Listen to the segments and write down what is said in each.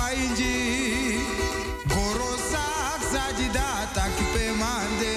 inji. Gorosak sajidata kipe mande.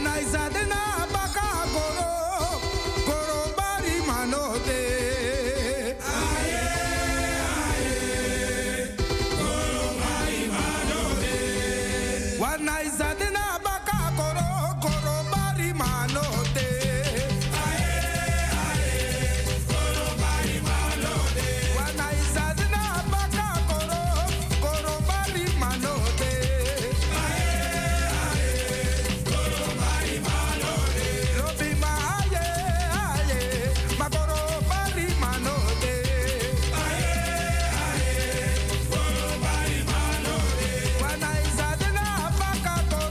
Wana izadena baka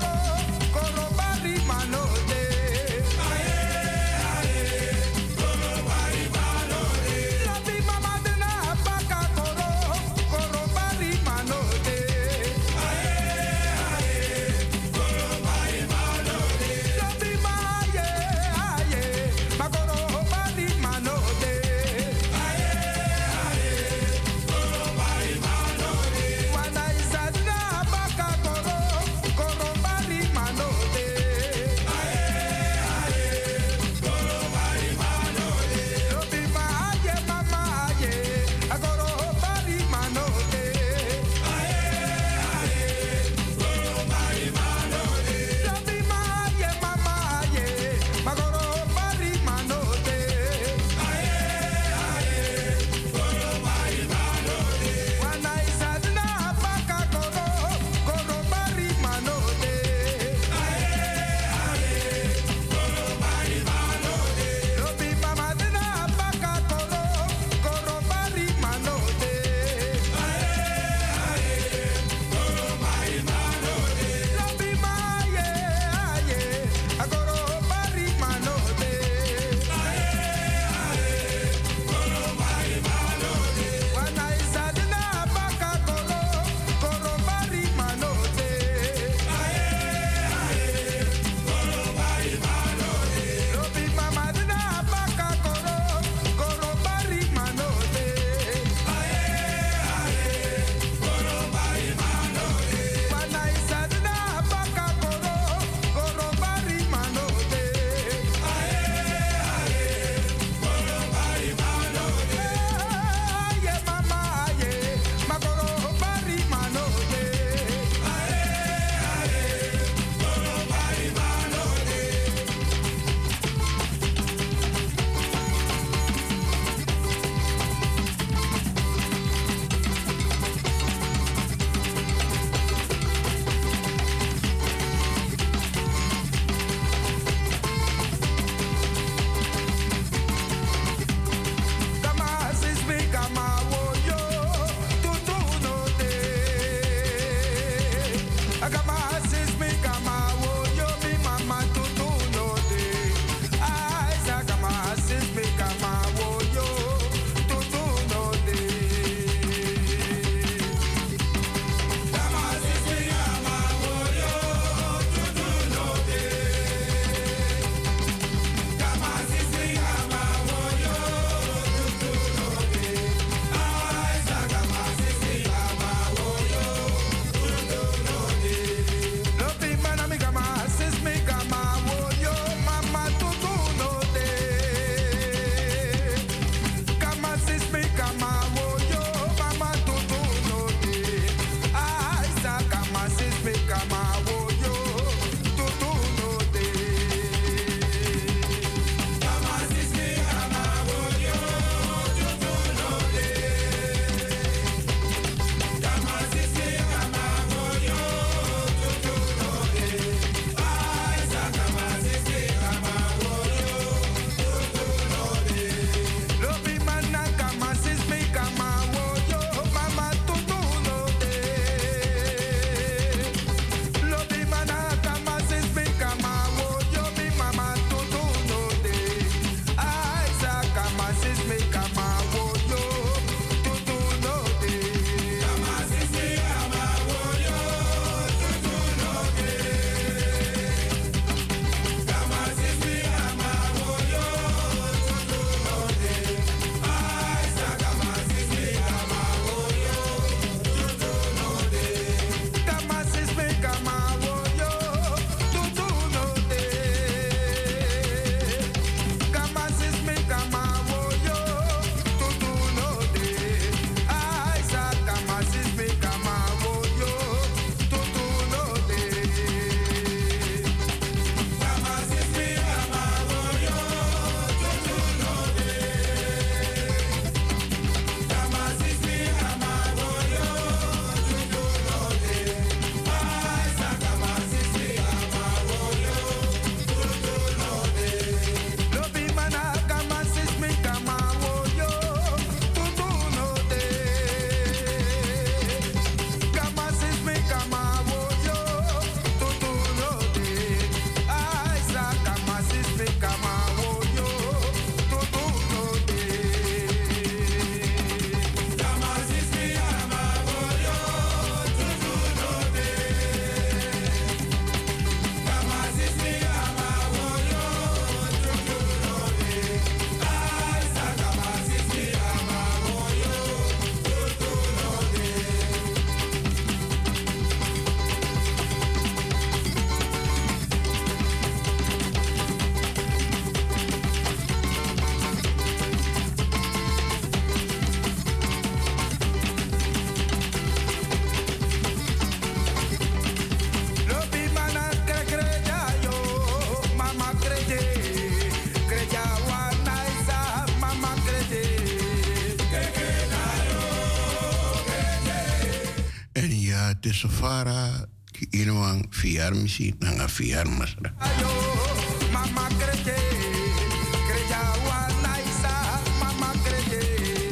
En ja, het is een vara. Inuang vier misschien, nanga vier masra. Mama krede, kreja wa naisa, mama krede.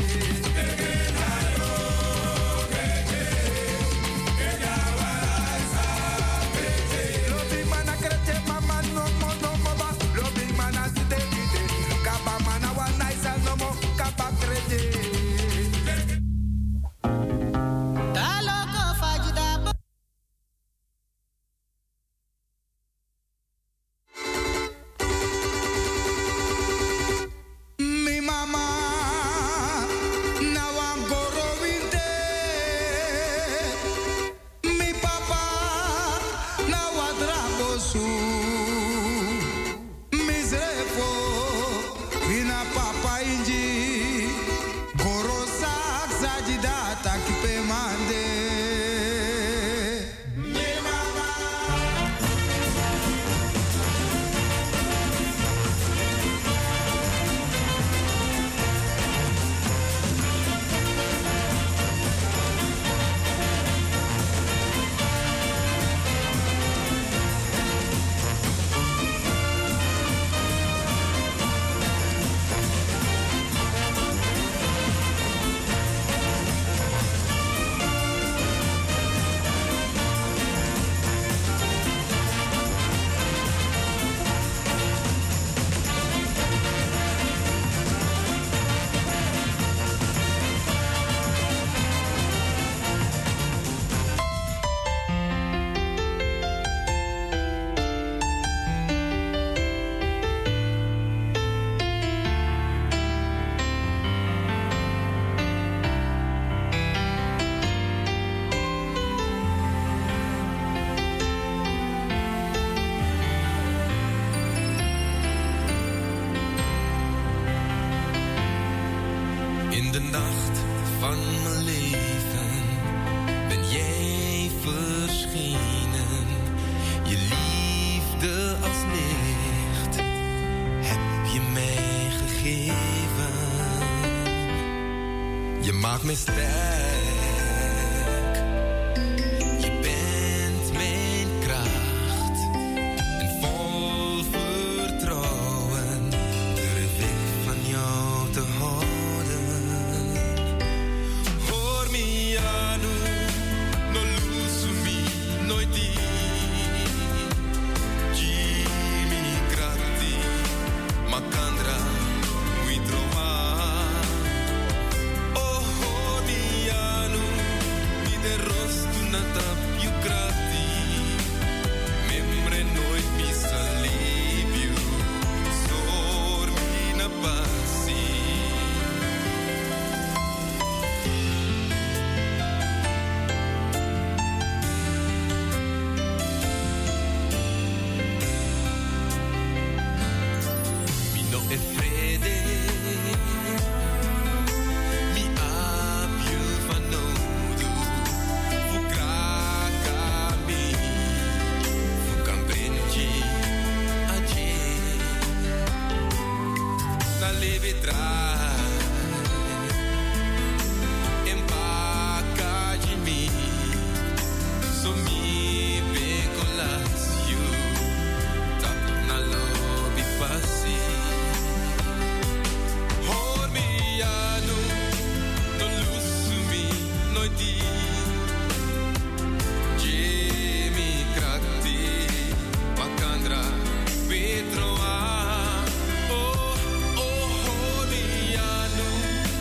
Lobi mana krede, mama no mo no mo ba. Lobi mana side dide, kaba mana wa naisa no mo kaba krede.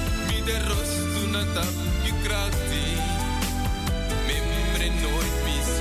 Tap je krati, membre nooit mis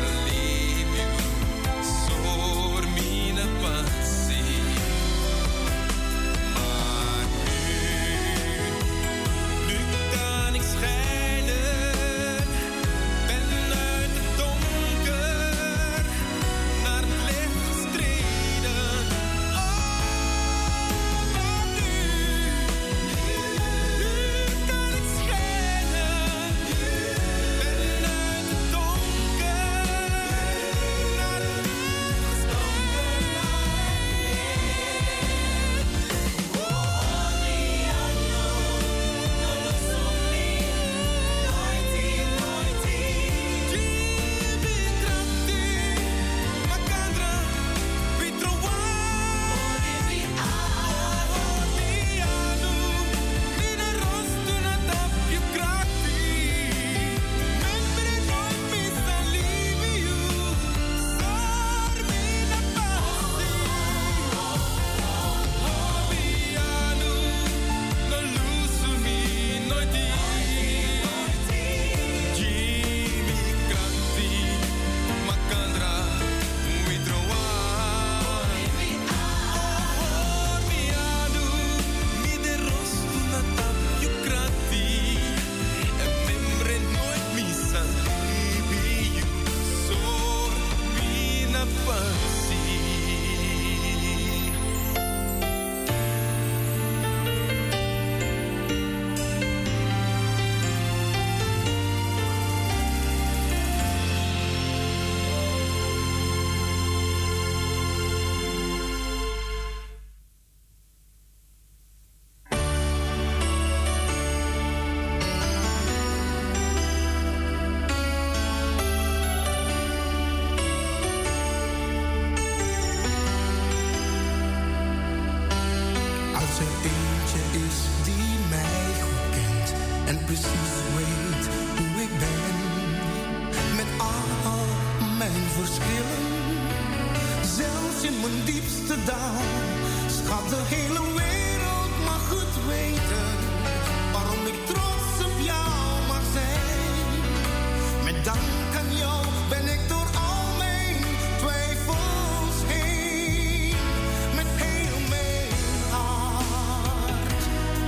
mijn verschillen. Zelfs in mijn diepste dauw. Schat, de hele wereld mag het weten. Waarom ik trots op jou mag zijn. Met dank aan jou ben ik door al mijn twijfels heen. Met heel mijn hart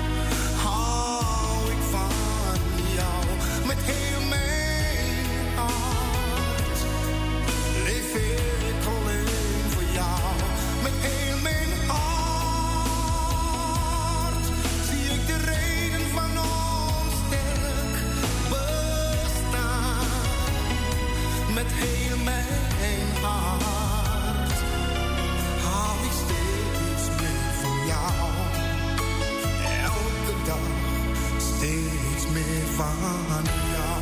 hou ik van jou. Met heel mijn hart leef ik alleen voor jou. Met heel mijn hart zie ik de reden van ons sterk bestaan. Met heel mijn hart hou ik steeds meer van jou. Elke dag steeds meer van jou.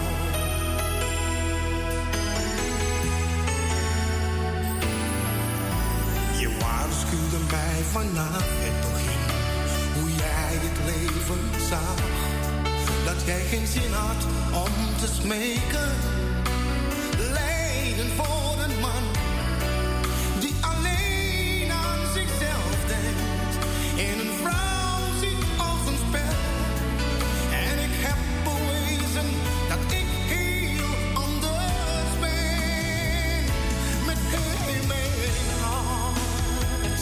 Je waarschuwde mij vanaf het begin hoe jij het leven zag. Dat jij geen zin had om te smeken. Lijden voor een man die alleen aan zichzelf denkt. En een vrouw ziet als een spel. En ik heb bewezen dat ik heel anders ben. Met heel mijn hart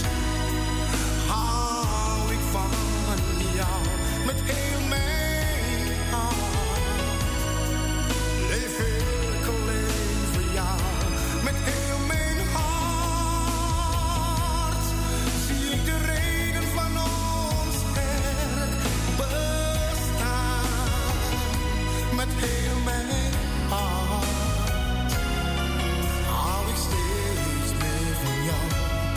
hou ik van jou. Met heel mijn hart leef ik alleen voor jou. Met heel mijn hart zie ik de reden van ons sterk bestaan. Met heel mijn hart hou ik steeds meer van jou.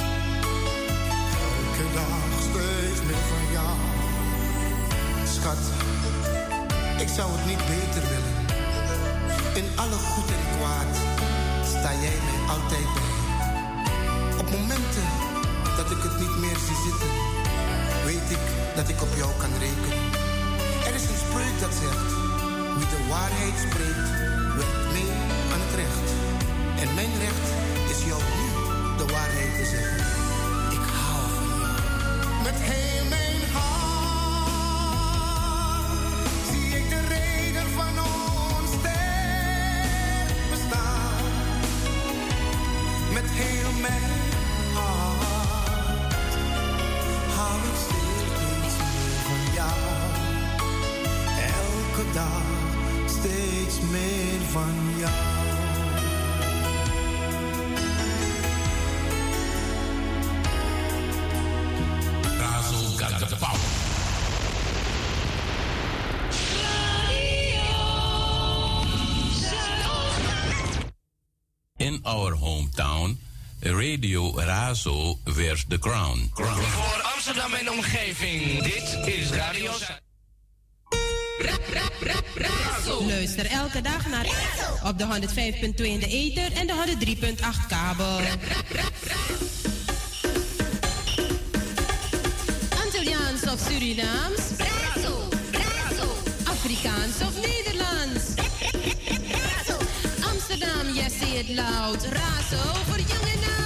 Elke dag steeds meer van jou. Schat, ik zou het niet beter willen. In alle goed en kwaad sta jij mij altijd bij. Op momenten dat ik het niet meer zie zitten, weet ik dat ik op jou kan rekenen. Er is een spreuk dat zegt: wie de waarheid spreekt, werkt mee aan het recht. En mijn recht is jou nu de waarheid te zeggen. Ik hou van jou. Met heel mijn hart zie ik de reden van ons sterk bestaan. Met heel mijn hart hou ik steeds meer van jou. Elke dag steeds meer van jou. Razo got the power. In our hometown, Radio Razo wears the crown. Voor Amsterdam en omgeving, dit is Radio Razo. Luister elke dag naar op de 105.2 in de ether en de 103.8 kabel. Antilliaans of Surinaams? Afrikaans of Nederlands? Amsterdam, yes, say it loud. Razo voor jong en oud.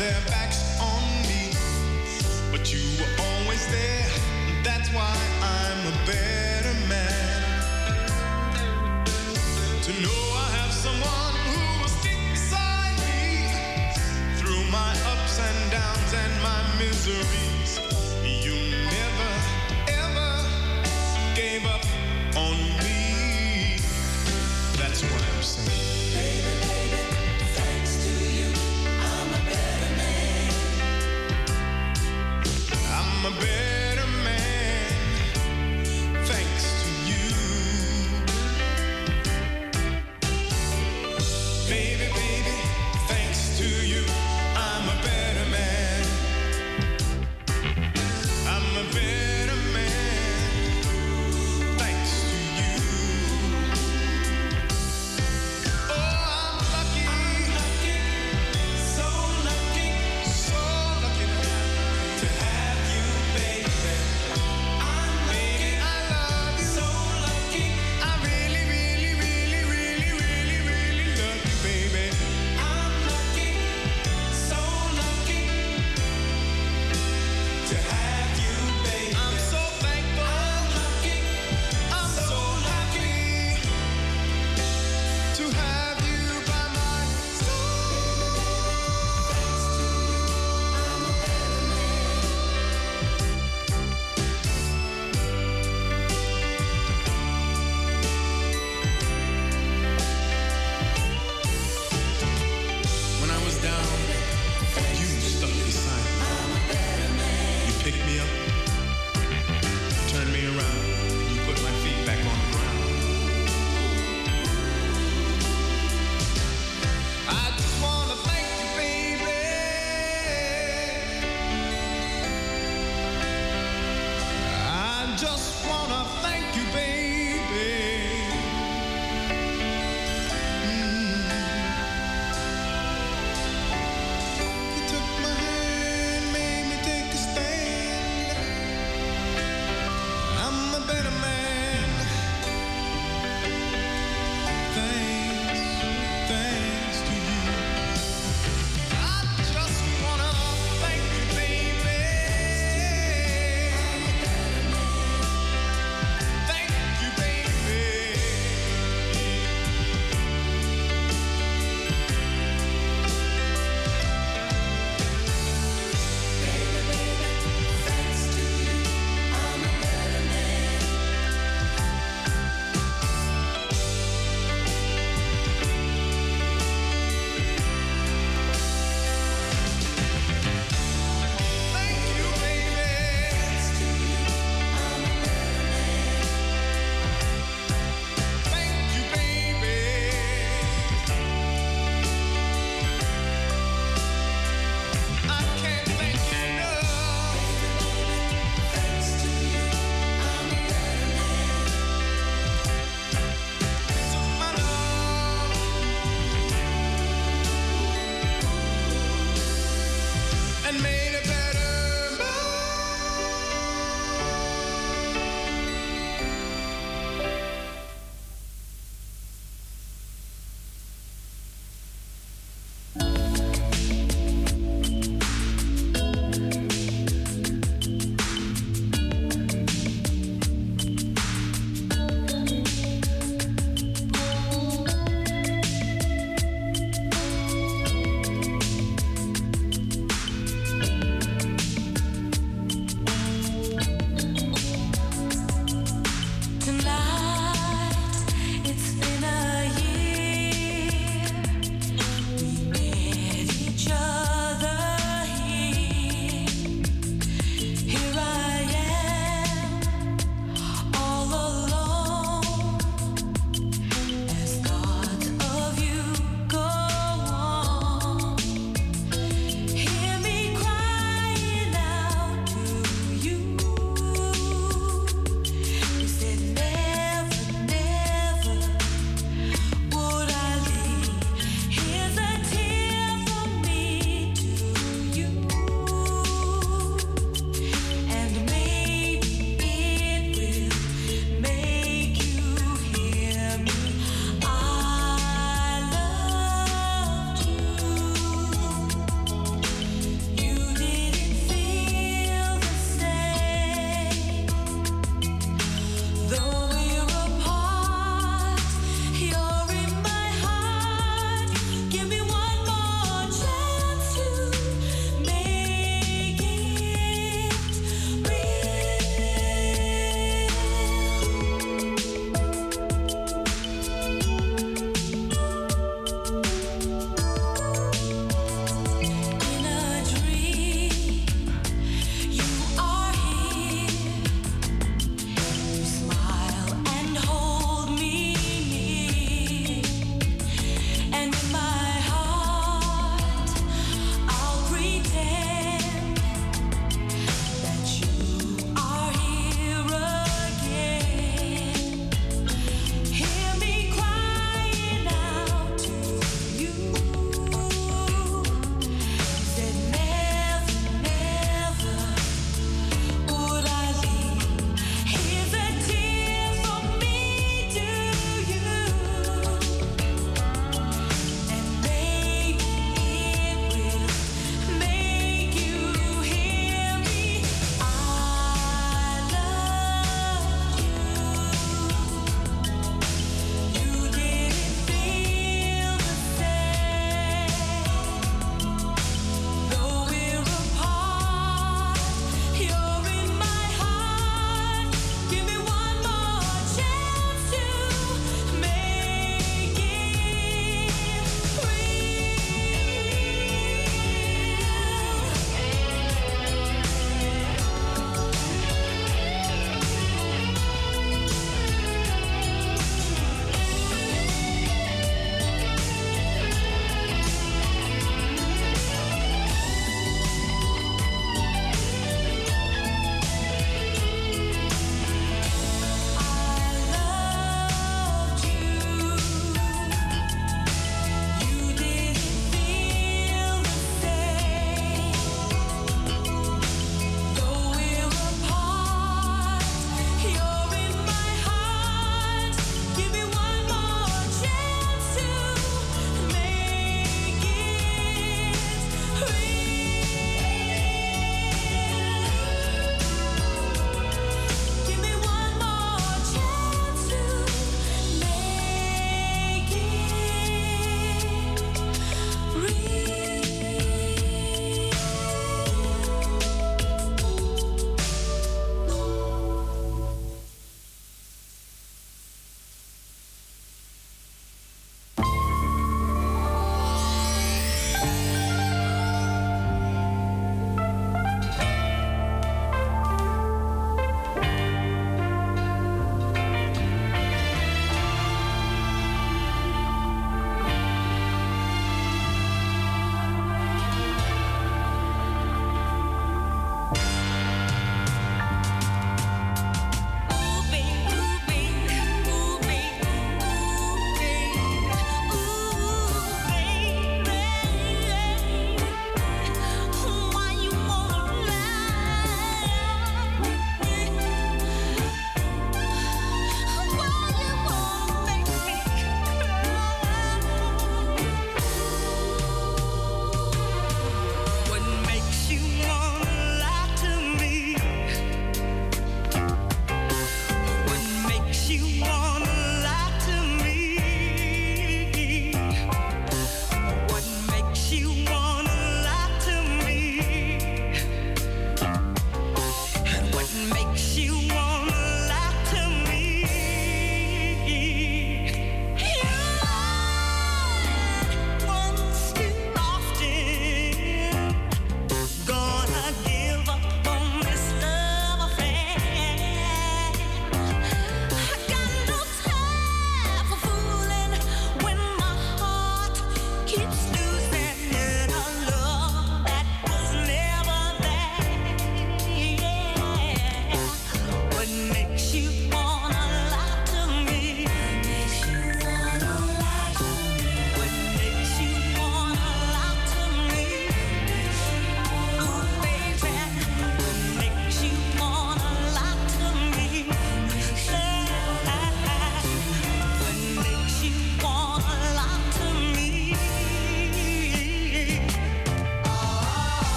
their backs on me, but you were always there. That's why I'm a better man. To know I have someone who will stick beside me through my ups and downs and my miseries. You never, ever gave up on me. That's why I'm saying, baby, baby, thanks to you, I'm a better man. I'm a better man, thanks to you. Baby, baby, thanks to you, I'm a better man. I'm a better man, thanks to you. Oh, I'm lucky, so lucky, so lucky to have you, baby.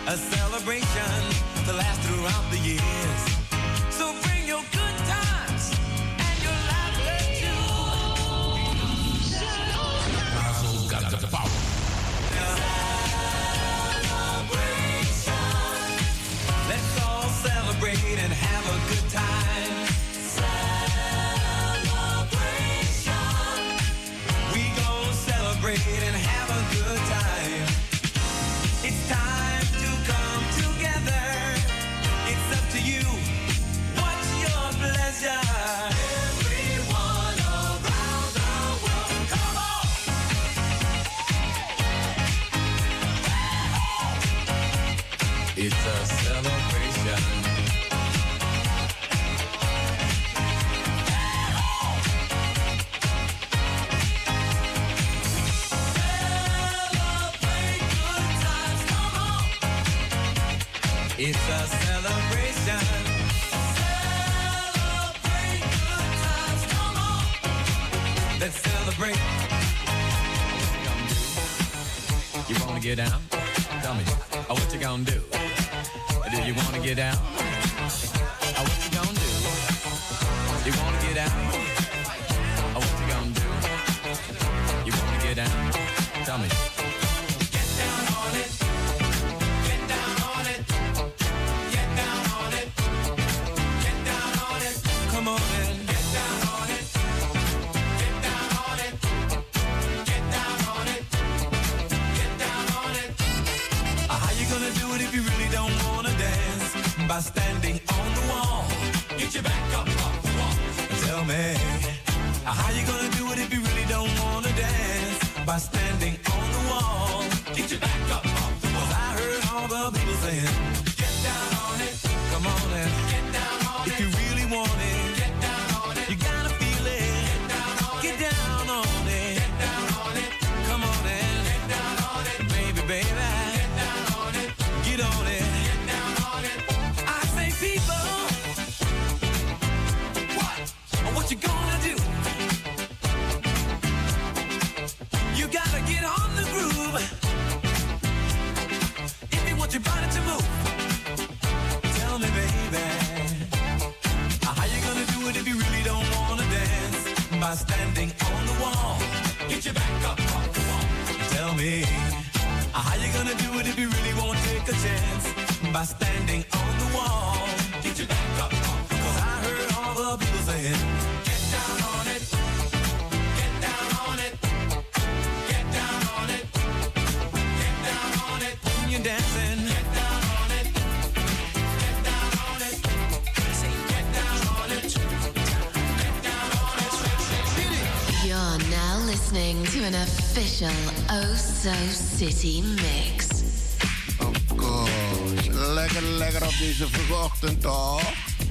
a celebration to last throughout the years. So bring your good times and your laughter too. Razo got the power. Celebration. Let's all celebrate and have a good time. Celebration. We gon' celebrate and have a good time. It's time to come together. It's up to you. What's your pleasure? Everyone around the world, come on! It's a celebration. Celebrate good times, come on! It's a celebration. Celebrate good times, come on! Let's celebrate. You wanna get down? Tell me, what you gonna do? Do you wanna get down? What you gonna do? You wanna get down? What you gonna do? You wanna get down? Tell me. Get down on it. Get down on it. Get down on it. Get down on it. Come on in. Get down on it. Get down on it. Get down on it. Get down on it. How you gonna do it if you really don't wanna dance? By standing on the wall. Get your back up off the wall. Tell me, how you gonna do it if you really don't wanna dance? By standing on the wall. Get your back up off the wall. 'Cause I heard all the people saying, get down on it. Come on and get down on it. If you really want it, get down on it. You gotta feel it. Get down on it. Get down on it. Get down on it. Come on and get down on it. Baby, baby. Get down on it. Get on it. Get down on it. I say, people, what you gonna do? You gotta get on the groove if you want your body to move. Tell me, baby, how you gonna do it if you really don't wanna dance? By standing on the wall. Get your back up off the wall. Tell me, how you gonna do it if you really won't take a chance? By standing on the wall. Get your back up off the wall. 'Cause I heard all the people saying, get down on it. Get down on it. Get down on it. Get down on it. When you're dancing, get down on it. Get down on it. Say, get down on it. Get down on it. Get it. You're now listening to an official Oh So City mix. Of course. Lekker, lekker op deze vroege ochtend, toch?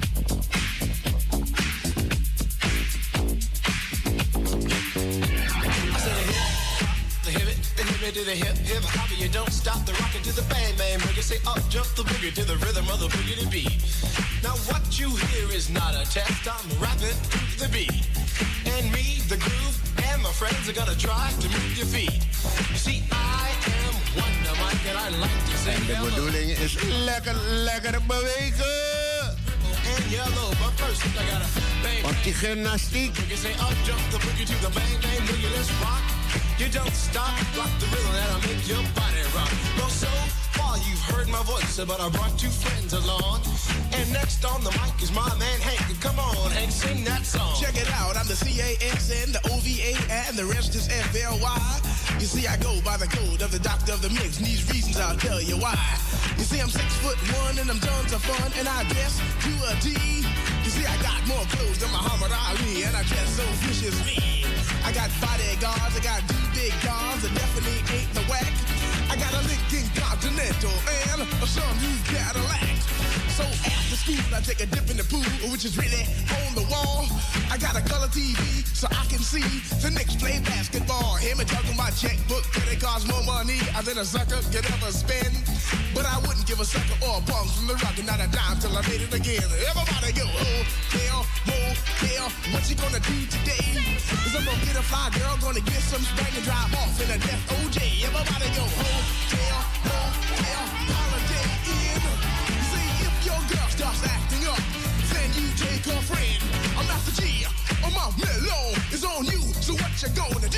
To the hip, hip hopper, you don't stop the rocket to the bang bang boogie. Say up, jump the boogie to the rhythm of the boogie beat. Now what you hear is not a test. I'm rapping to the beat, and me, the groove, and my friends are gonna try to move your feet. You see, I am Wonder Mike, and I like to sing. De bedoeling is lekker, lekker bewegen. And yellow, but first I gotta bang. Want die gymnastiek. You say up, jump the boogie to the bang bang boogie. Let's rock. You don't stop, rock the rhythm that'll make your body rock. Well, so far you've heard my voice, but I brought two friends along. And next on the mic is my man Hank. Come on, Hank, sing that song. Check it out, I'm the CAXN, the OVA, and the rest is FLY. You see, I go by the code of the doctor of the mix, and these reasons I'll tell you why. You see, I'm 6'1" and I'm tons of fun, and I dress to a T. You see, I got more clothes than Muhammad Ali, and I dress so viciously. I got bodyguards, I got two big guns, that definitely ain't the whack. I got a Lincoln Continental and some new Cadillac. So after school, I take a dip in the pool, which is really on the wall. I got a color TV so I can see the Knicks play basketball. Him and talking my checkbook, it costs more money than a sucker could ever spend. But I wouldn't give a sucker or a bum from the rock and not a dime till I made it again. Everybody go, hotel, motel, what you gonna do today? Cause I'm gonna get a fly girl, gonna get some spring and drive off in a death OJ. Everybody go, hotel, motel, holiday.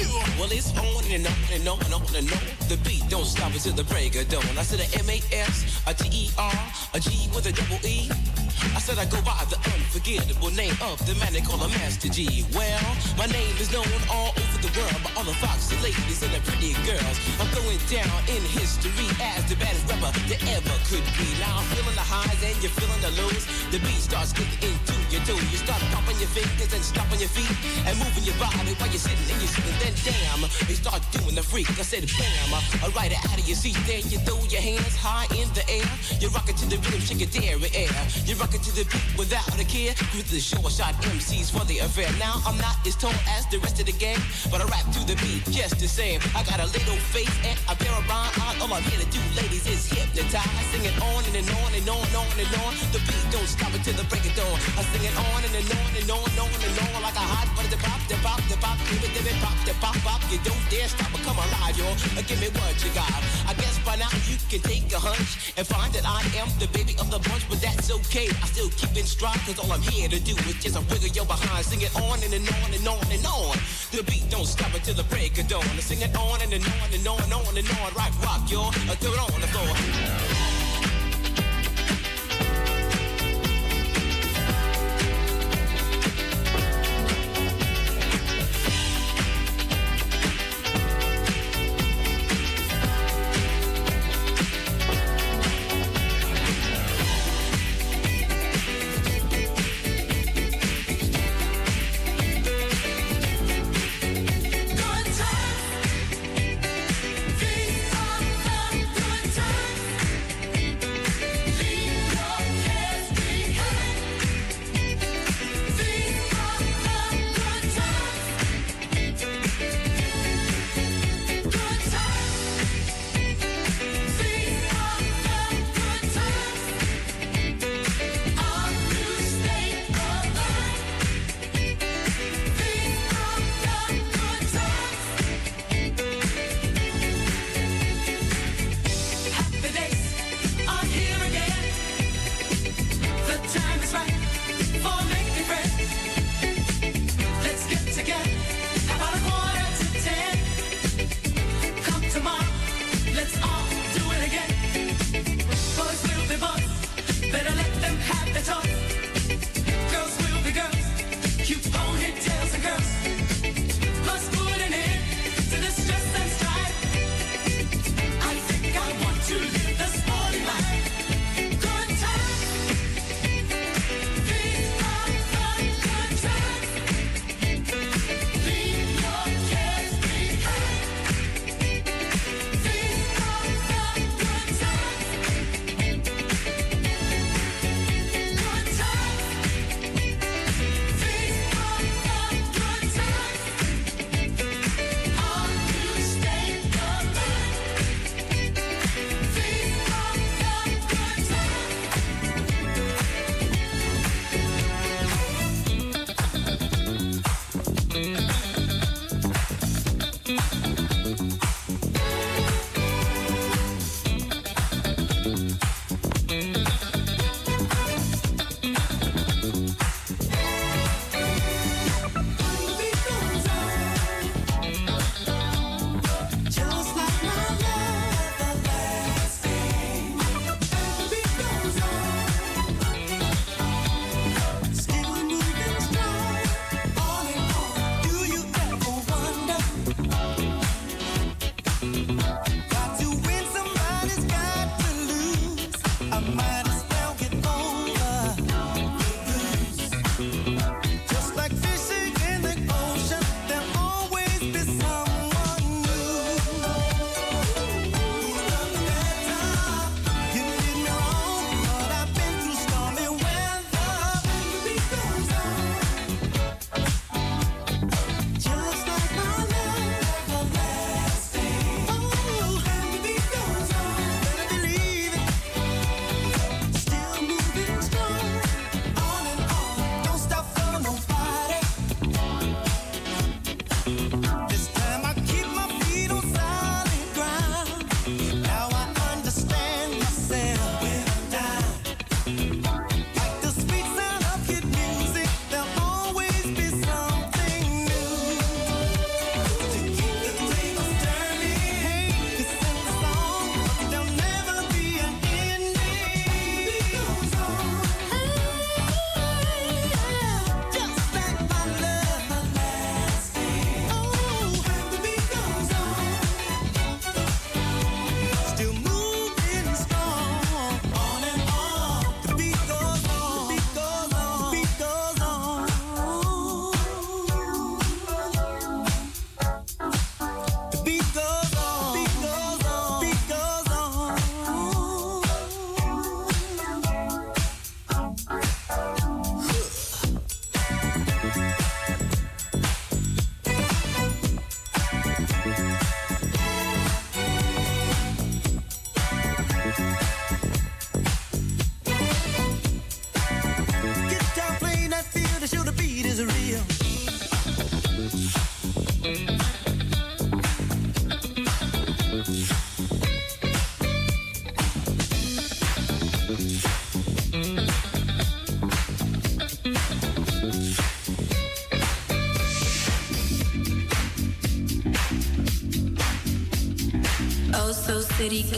Well, it's on and on and on and on and on. The beat don't stop until the break of dawn. I said a M-A-S, a T-E-R, a G with a double E. I said I go by the unforgettable name of the man they call a Master G. Well, my name is known all over the world by all the foxy ladies and the pretty girls. I'm going down in history as the baddest rapper that ever could be. Now I'm feeling the highs and you're feeling the lows. The beat starts getting into your toe. You start popping your fingers and stomping your feet and moving your body while you're sitting and you're sitting. Then damn, they start doing the freak. I said bam, I ride it out of your seat. Then you throw your hands high in the air. You're rocking to the rhythm, shake your dairy air. You're rocking to the beat without a care. With the short shot MCs for the affair. Now I'm not as tall as the rest of the gang, but I rap to the beat just the same. I got a little face and a pair of rhyme eyes. All I'm here to do, ladies, is hypnotize. I sing it on and on and on and on and on. The beat don't stop until the break of dawn. I sing it on and on and on and on and on like a hot butter. The pop, the pop, the pop, give it, pop, the pop, pop. You don't dare stop or come alive, y'all. Give me what you got. I guess by now you can take a hunch and find that I am the baby of the bunch, but that's okay. I still keep in stride, cause all I'm here to do is just a wiggle your behind. Sing it on and on and on and on. The beat don't stop until the break of dawn. I sing it on and on and on and on and on. Right, rock, y'all. Throw it on the floor. Good times.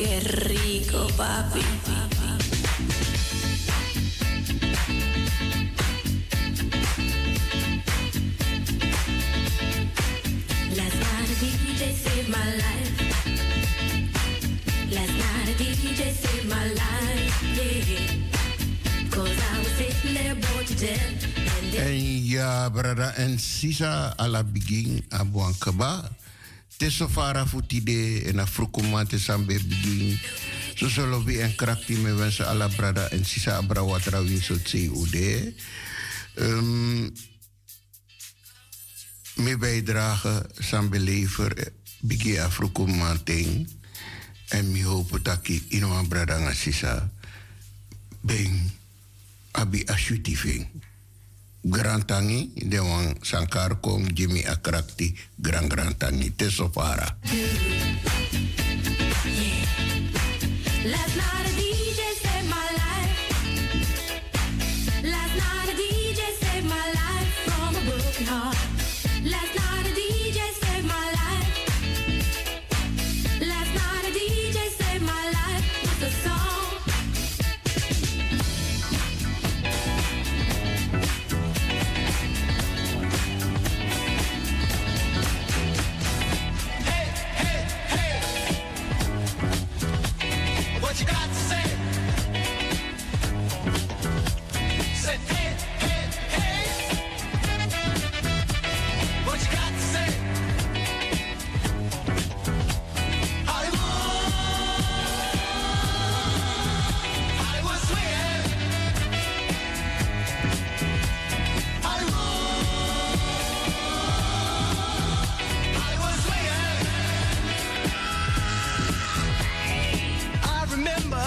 Qué rico, papi. Last night a DJ saved my life. Last night a DJ saved my life, yeah. 'Cause I was sitting there bored to death. En ja, brada, en sisa ala begin abuan kaba. Tesofara futide en afrukuma tesambe begin. So solo bi en krakti me wensen ala brada en sisa abra watra winso tse ude. Me bijdrage sambe lever bigi afrukuma ting. En mi hoop dat ik in een brada nga sisa ben abi ashutiving. Grantangi, de wan Sankar Kong, Jimmy Akrakti, Grantangi, Tesofara. Last night a DJ saved my life. Last night a DJ saved my life from a broken heart. Last night a DJ saved my life. Last night a DJ saved my life with a song. What you got to say? Say hey, hey, hey. What you got to say? Hollywood, Hollywood swinging. Hollywood, Hollywood swinging. I remember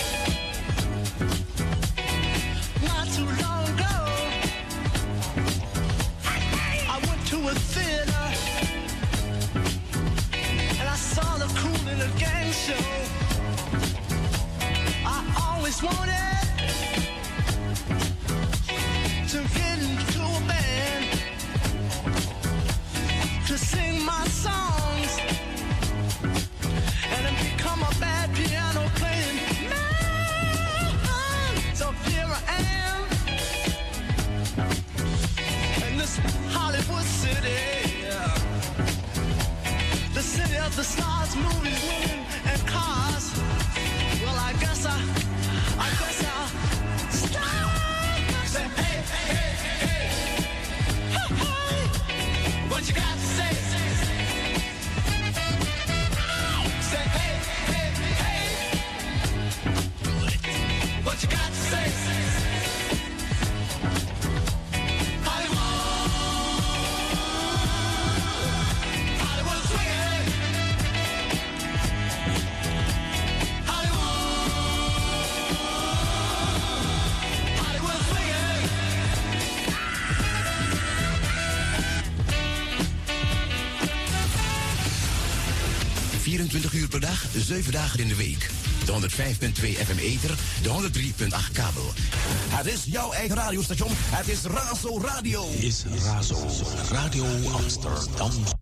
not too long ago, I went to a theater and I saw the Kool in a Gang show. I always wanted to get into a band to sing my songs and then become a bad piano playing man. So here I am in this Hollywood city, the city of the stars, movies, women, and cars. Well, I guess I'll stop. Say hey, hey, hey, hey, hey. What you got to say? Say hey, hey, hey. What you got to say? Hollywood, Hollywood swinging. Hollywood, Hollywood swinging. 24 uur per dag, 7 dagen in de week. De 105.2 FM ether, de 103.8 kabel. Het is jouw eigen radiostation. Het is Razo Radio. Is Razo Radio Amsterdam.